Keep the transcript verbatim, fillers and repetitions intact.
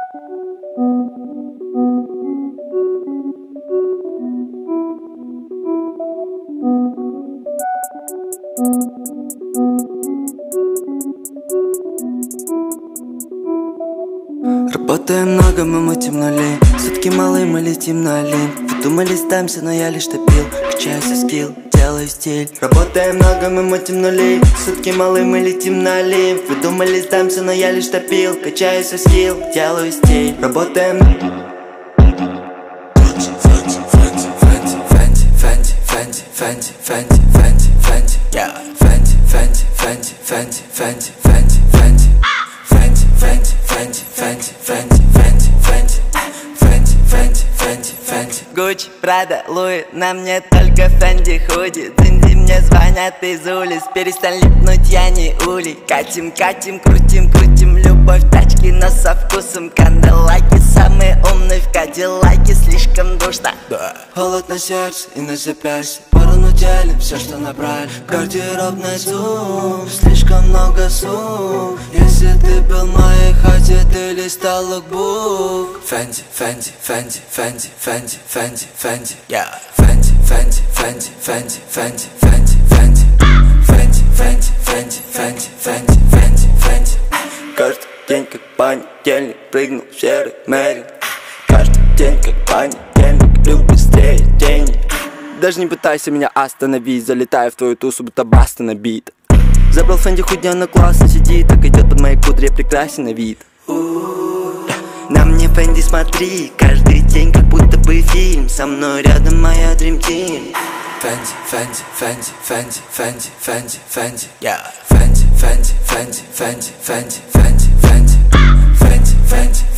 Работаем много, мы мутим нули. Сутки малые, мы летим на олимп. Вы думали, сдамся, но я лишь топил. Качаю свой скилл, делаю стиль. Работаем много, мы мутим нули. Сутки малые, мы летим на олимп. Вы думали, сдамся, но я лишь топил. Качаю свой скилл, делаю стиль. Работаем. Фэнти, фэнти, фэнти, фэнти, фэнти, yeah. Фэнти, фэнти, фэнти, фэнти, фэнти, фэнти, фэнти, фэнти, фэнти, фэнти, фэнти, фэнти, фэнти, фэнти, фэнти, фэнти, фэнти, фэнти. Гуччи, Прада, Луи, на мне только Фэнди худи. Дзинди мне звонят из улиц, перестань липнуть, я не улей. Катим, катим, крутим, крутим, любовь тачки, но со вкусом канделаки. Самые умные в кадиллаке, слишком душно. Холод на сердце и на запястье, порно делим все, что набрали. Гардеробный зум, слишком много сумм. Если ты был в моей хате, ты листал лукбук. Фэнти, Фэнти, Фэнти, Фэнти, Фэнти, Фэнти, Фэнти, yeah. Фэнти, Фэнти, Фэнти, Фэнти, Фэнти, Фэнти, Фэнти, Фэнти, Фэнти, Фэнти, Фэнти, Фэнти, Фэнти, Фэнти. Каждый день как понедельник, прыгнул в серый Мерин. Каждый день как понедельник, люблю быстрее денег. Даже не пытайся меня остановить, залетаю в твою тусу, будто баста набит. Забрал Фэнди худня, но классно сидит, так идет под моей кудре, прекрасен на вид. На мне Фэнди смотри, каждый день как будто бы фильм. Со мной рядом моя Dream Team. Фэнди, Фэнди, Фэнди, Фэнди, Фэнди, Фэнди, Фэнди, yeah. Фэнди, Фэнди, Фэнди, Фэнди, Фэнди, Фэнди, Фэнди, Фэнди, Фэнди.